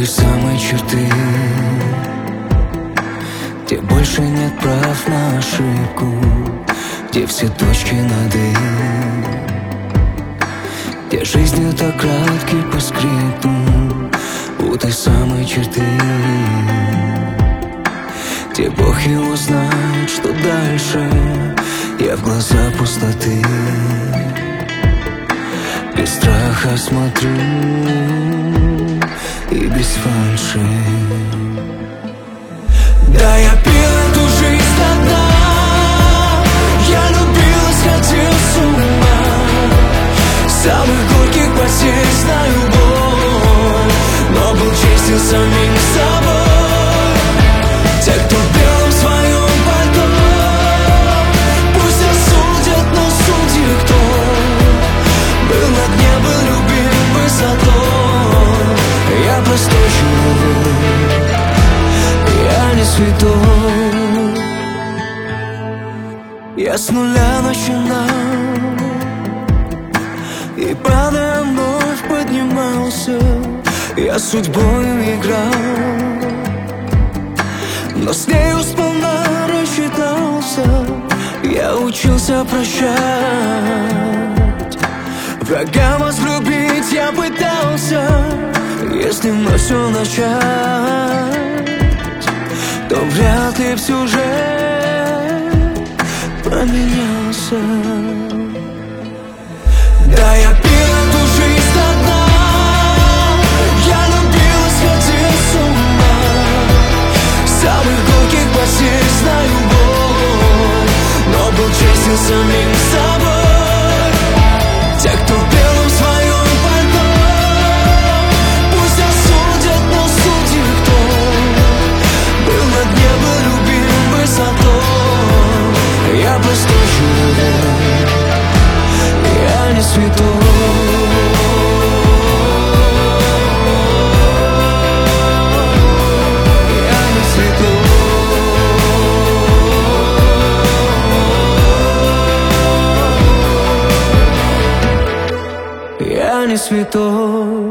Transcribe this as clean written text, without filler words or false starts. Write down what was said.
той самой черты, где больше нет прав на ошибку, где все точки над «и», где жизнь это краткий по скрипту у той самой черты, где Бог его знает, что дальше. Я в глаза пустоты без страха смотрю и без фальши. Да, я пил эту жизнь до дна, я любил и сходил с ума. Самых горьких потерь знаю боль, но был честен самим собой. Те, кто в белом своем пальто, пусть осудят, но судьи кто был на дне, был любим высотой. Я простой человек, я не святой. Я с нуля начинал и падая вновь поднимался. Я судьбою играл, но с нею сполна рассчитался. Я учился прощать, врага возлюбить я пытался. Если вновь все начать, то вряд ли б сюжет поменялся. Да, я пил эту жизнь до дна, я любил и сходил с ума. Самых горьких потерь знаю боль, но был честен самим собой. Те, кто в белом своем пальто, пусть осудят, но судьи кто был на дне, был любим высотой. Я простой человек, я не святой. Я не святой.